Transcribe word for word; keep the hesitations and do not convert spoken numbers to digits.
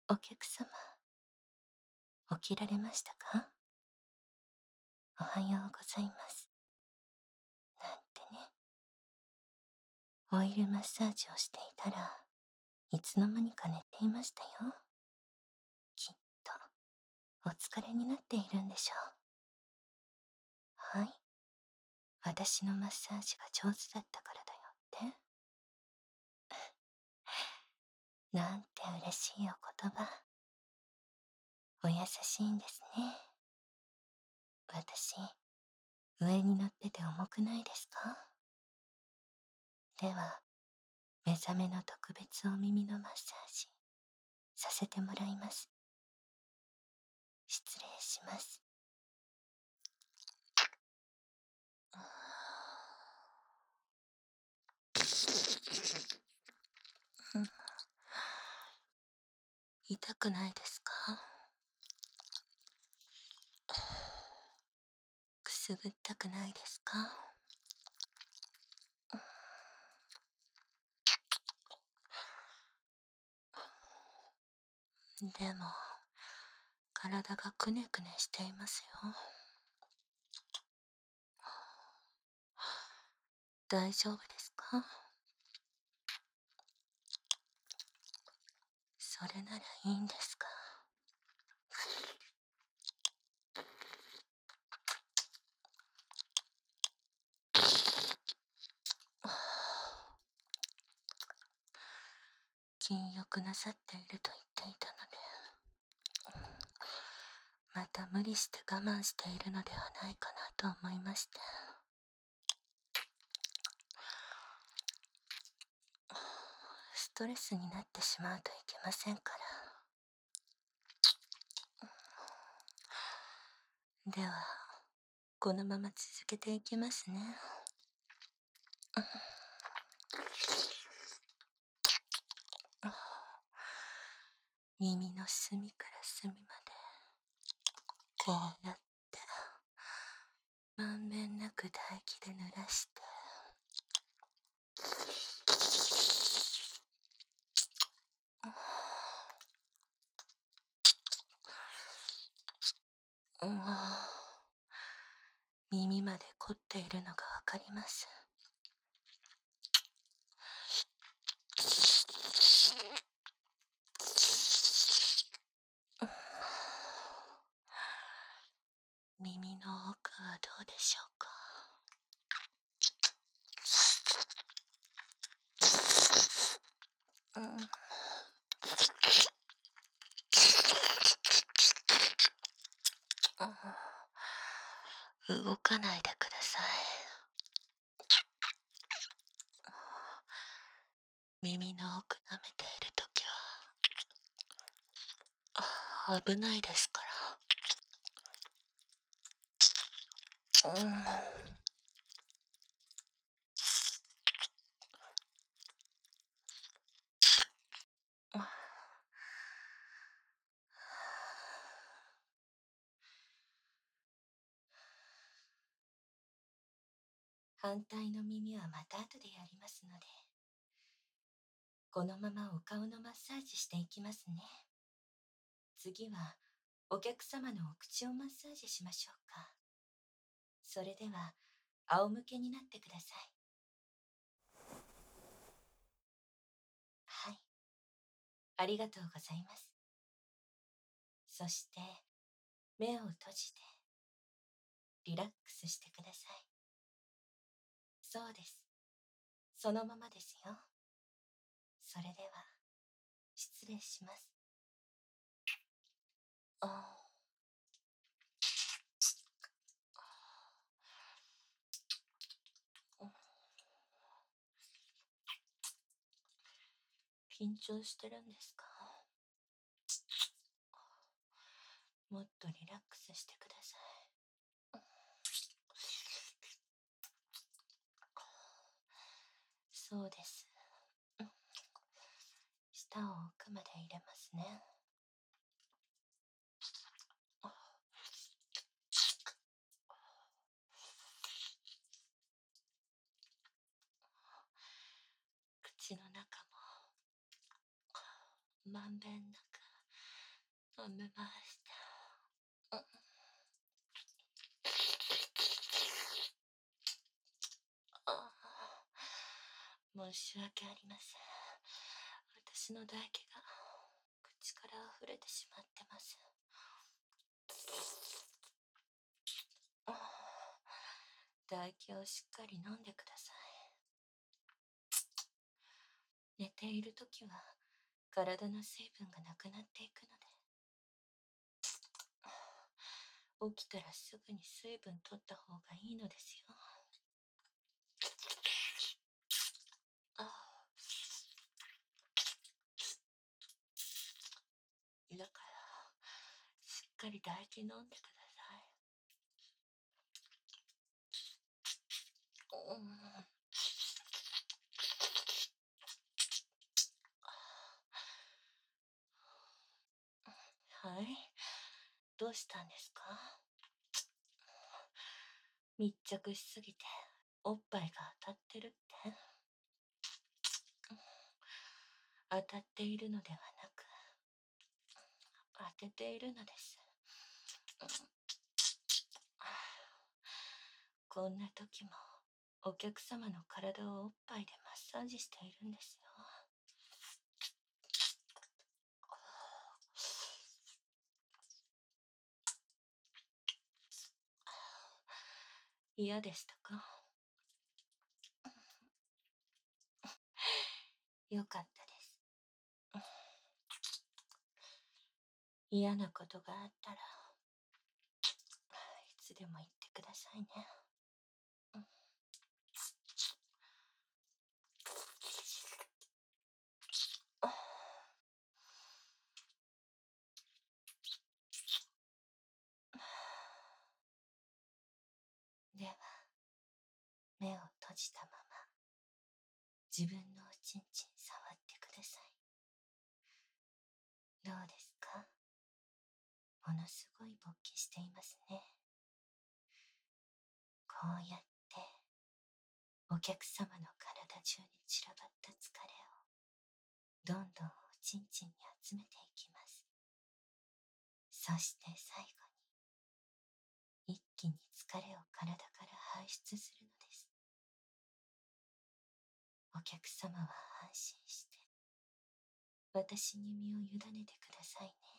お客様、起きられましたか？おはようございます。なんてね。オイルマッサージをしていたらいつの間にか寝ていましたよ。きっとお疲れになっているんでしょう。はい。私のマッサージが上手だったからだよって。なんて嬉しいお言葉。お優しいんですね。私、上に乗ってて重くないですか？では、目覚めの特別お耳のマッサージ、させてもらいます。失礼します。うん、痛くないですか？くすぐったくないですか？でも、体がくねくねしていますよ。大丈夫ですか？それならいいんですが。禁欲なさっていると言っていたので、また無理して我慢しているのではないかなと思いまして。ストレスになってしまうといけませんから。では、このまま続けていきますね。耳の隅から隅まで、こうやってまんべんなく唾液で濡らして、うん、耳まで凝っているのがわかります。耳の奥はどうでしょうか？うん、動かないでください。耳の奥舐めているときは危ないですから。うん、反対の耳はまた後でやりますので、このままお顔のマッサージしていきますね。次はお客様のお口をマッサージしましょうか。それでは仰向けになってください。はい、ありがとうございます。そして目を閉じてリラックスしてください。そうです。そのままですよ。それでは失礼します。ああ、緊張してるんですか？もっとリラックスしてください。そうです。舌を奥まで入れますね。口の中もまんべんなく飲めました。ああ、申し訳ありません。私の唾液が口から溢れてしまってます。ああ、唾液をしっかり飲んでください。寝ているときは体の水分がなくなっていくので、起きたらすぐに水分取った方がいいのですよ。ああ、だから、しっかり唾液飲んでください。うん、はい。どうしたんですか？密着しすぎておっぱいが当たってるって？当たっているのではなく、当てているのです。こんな時もお客様の体をおっぱいでマッサージしているんですよ。嫌でしたか？よかったです。嫌なことがあったらいつでも言ってくださいね。では、目を閉じたまま自分のおちんちん触ってください。どうですか？ものすごい勃起していますね。こうやってお客様の体中に散らばった疲れをどんどんおちんちんに集めていきます。そして最後に一気に疲れを体から排出するのです。お客様は安心して私に身を委ねてくださいね。